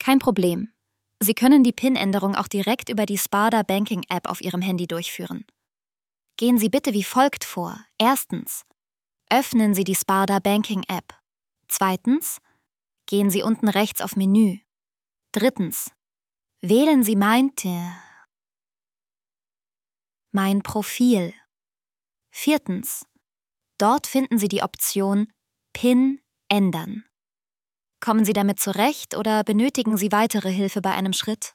Kein Problem. Sie können die PIN-Änderung auch direkt über die Sparda Banking App auf Ihrem Handy durchführen. Gehen Sie bitte wie folgt vor. Erstens, öffnen Sie die Sparda Banking App. Zweitens, gehen Sie unten rechts auf Menü. Drittens, wählen Sie Mein Profil. Viertens, dort finden Sie die Option PIN ändern. Kommen Sie damit zurecht oder benötigen Sie weitere Hilfe bei einem Schritt?